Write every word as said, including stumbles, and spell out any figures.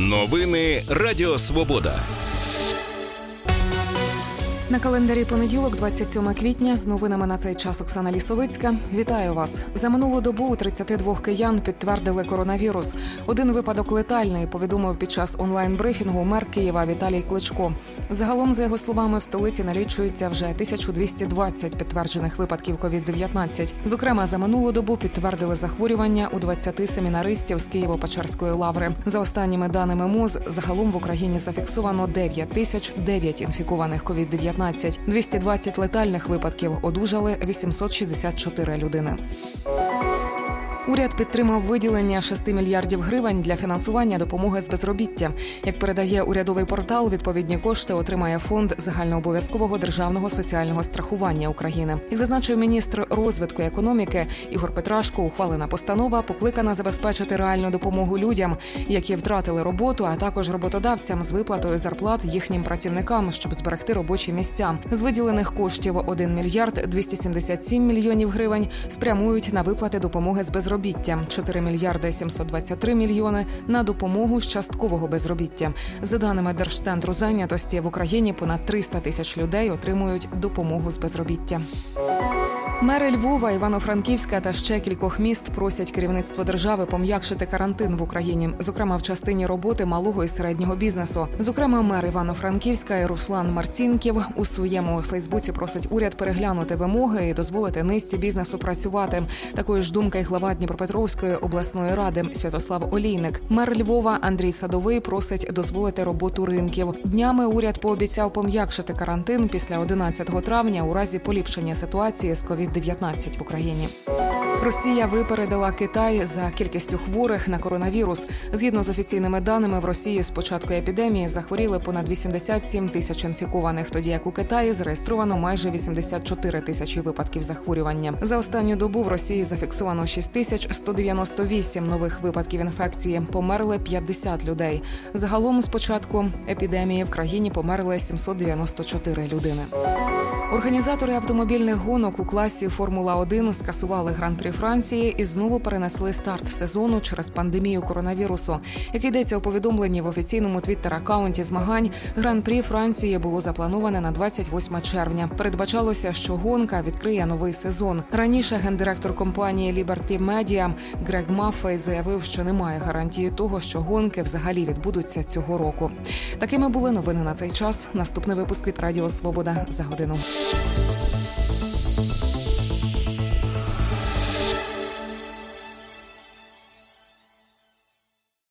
Новини Радіо Свобода. На календарі понеділок, двадцять сьоме квітня, з новинами на цей час Оксана Лісовицька. Вітаю вас. За минулу добу у тридцяти двох киян підтвердили коронавірус. Один випадок летальний, повідомив під час онлайн-брифінгу мер Києва Віталій Кличко. Загалом, за його словами, в столиці налічується вже тисяча двісті двадцять підтверджених випадків ковід дев'ятнадцять. Зокрема, за минулу добу підтвердили захворювання у двадцяти семінаристів з Києво-Печерської лаври. За останніми даними МОЗ, загалом в Україні зафіксовано дев'ять тисяч дев'ять інфікованих ковід дев'ятнадцять. двісті двадцять летальних випадків, одужали вісімсот шістдесят чотири людини. Уряд підтримав виділення шести мільярдів гривень для фінансування допомоги з безробіття. Як передає урядовий портал, відповідні кошти отримає Фонд загальнообов'язкового державного соціального страхування України. Як зазначив міністр розвитку економіки Ігор Петрашко, ухвалена постанова покликана забезпечити реальну допомогу людям, які втратили роботу, а також роботодавцям з виплатою зарплат їхнім працівникам, щоб зберегти робочі місця. З виділених коштів один мільярд двісті сімдесят сім мільйонів гривень спрямують на виплати допомоги з безробіття. чотири мільярди сімсот двадцять три мільйони на допомогу з часткового безробіття. За даними Держцентру зайнятості, в Україні понад триста тисяч людей отримують допомогу з безробіття. Мери Львова, Івано-Франківська та ще кількох міст просять керівництво держави пом'якшити карантин в Україні, зокрема в частині роботи малого і середнього бізнесу. Зокрема, мер Івано-Франківська Руслан Марцінків у своєму Фейсбуці просить уряд переглянути вимоги і дозволити низці бізнесу працювати. Такої ж думки й глава Дніпропетровської обласної ради Святослав Олійник. Мер Львова Андрій Садовий просить дозволити роботу ринків. Днями уряд пообіцяв пом'якшити карантин після одинадцятого травня у разі поліпшення ситуації з ковід дев'ятнадцять в Україні. Росія випередила Китай за кількістю хворих на коронавірус. Згідно з офіційними даними, в Росії з початку епідемії захворіли понад вісімдесят сім тисяч інфікованих, тоді як у Китаї зареєстровано майже вісімдесят чотири тисячі випадків захворювання. За останню добу в Росії зафіксовано шість тисяч сто дев'яносто вісім нових випадків інфекції. Померли п'ятдесят людей. Загалом з початку епідемії в країні померли сімсот дев'яносто чотири людини. Організатори автомобільних гонок у класі Формула один скасували Гран-прі Франції і знову перенесли старт сезону через пандемію коронавірусу. Як йдеться у повідомленні в офіційному твіттер-акаунті змагань, Гран-прі Франції було заплановане на двадцять восьме червня. Передбачалося, що гонка відкриє новий сезон. Раніше гендиректор компанії Liberty Media Грег Маффей заявив, що немає гарантії того, що гонки взагалі відбудуться цього року. Такими були новини на цей час. Наступний випуск від Радіо Свобода за годину.